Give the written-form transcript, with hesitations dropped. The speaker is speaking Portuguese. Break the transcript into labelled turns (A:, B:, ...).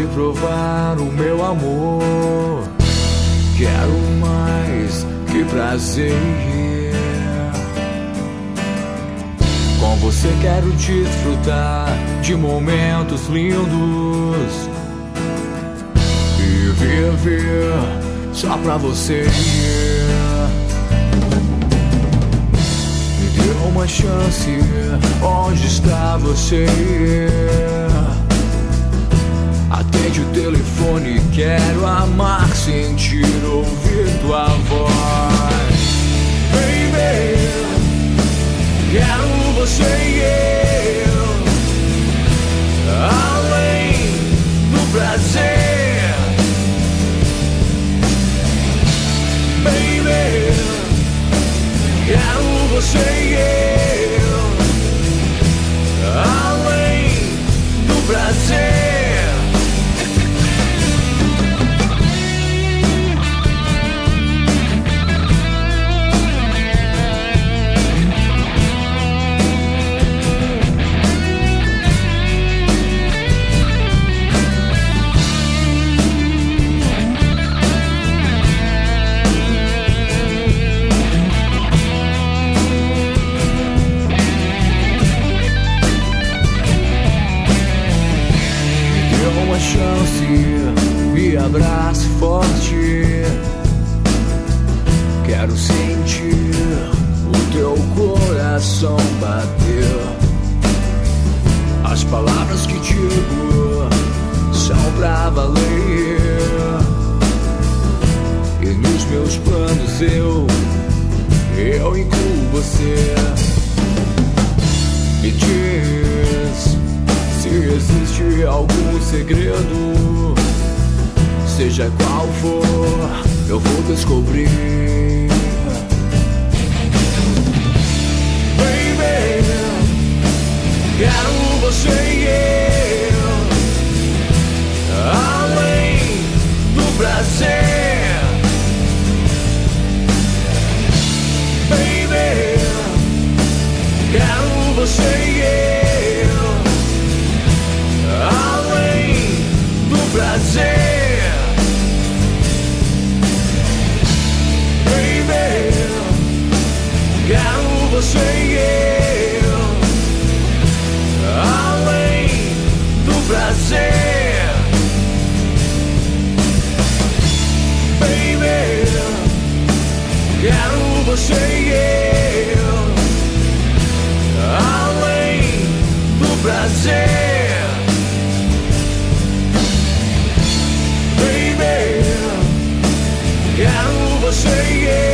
A: te provar o meu amor. Quero mais que prazer. Com você quero desfrutar de momentos lindos e viver só pra você. Me dê uma chance, onde está você? Atende o telefone, quero amar, sentir, ouvir tua voz. Baby, quero você e eu, além do prazer. Baby, quero você e eu, além do prazer. Me abrace forte, quero sentir o teu coração bater. As palavras que digo são pra valer, e nos meus planos eu incluo você. Me diz se existe algum segredo, seja qual for, eu vou descobrir. Baby, quero você e eu, além do prazer. Baby, quero você e eu, além do prazer. Baby, quero você e eu, além do prazer. Baby, quero você e eu, além do prazer. Baby, quero você e eu,